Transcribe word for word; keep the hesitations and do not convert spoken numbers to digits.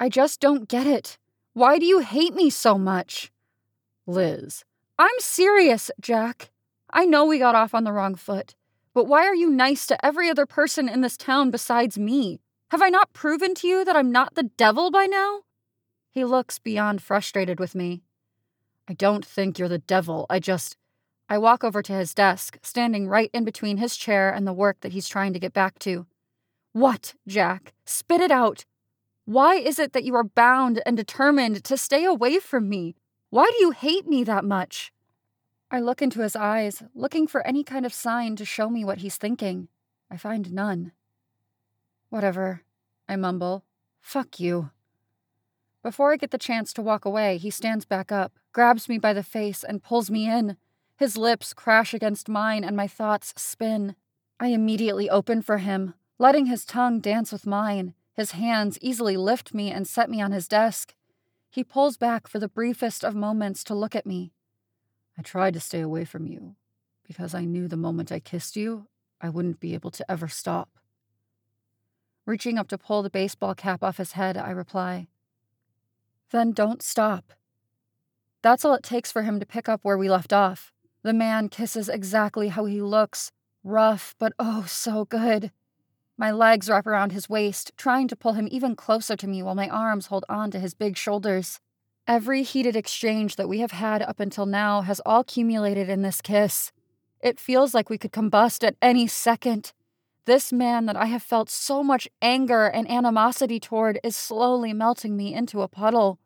I just don't get it. Why do you hate me so much? Liz. I'm serious, Jack. I know we got off on the wrong foot, but why are you nice to every other person in this town besides me? Have I not proven to you that I'm not the devil by now? He looks beyond frustrated with me. I don't think you're the devil, I just... I walk over to his desk, standing right in between his chair and the work that he's trying to get back to. What, Jack? Spit it out. Why is it that you are bound and determined to stay away from me? Why do you hate me that much? I look into his eyes, looking for any kind of sign to show me what he's thinking. I find none. Whatever, I mumble. Fuck you. Before I get the chance to walk away, he stands back up, grabs me by the face, and pulls me in. His lips crash against mine, and my thoughts spin. I immediately open for him, letting his tongue dance with mine. His hands easily lift me and set me on his desk. He pulls back for the briefest of moments to look at me. I tried to stay away from you, because I knew the moment I kissed you, I wouldn't be able to ever stop. Reaching up to pull the baseball cap off his head, I reply, Then don't stop. That's all it takes for him to pick up where we left off. The man kisses exactly how he looks, rough, but oh so good. My legs wrap around his waist, trying to pull him even closer to me while my arms hold on to his big shoulders. Every heated exchange that we have had up until now has all accumulated in this kiss. It feels like we could combust at any second. This man that I have felt so much anger and animosity toward is slowly melting me into a puddle.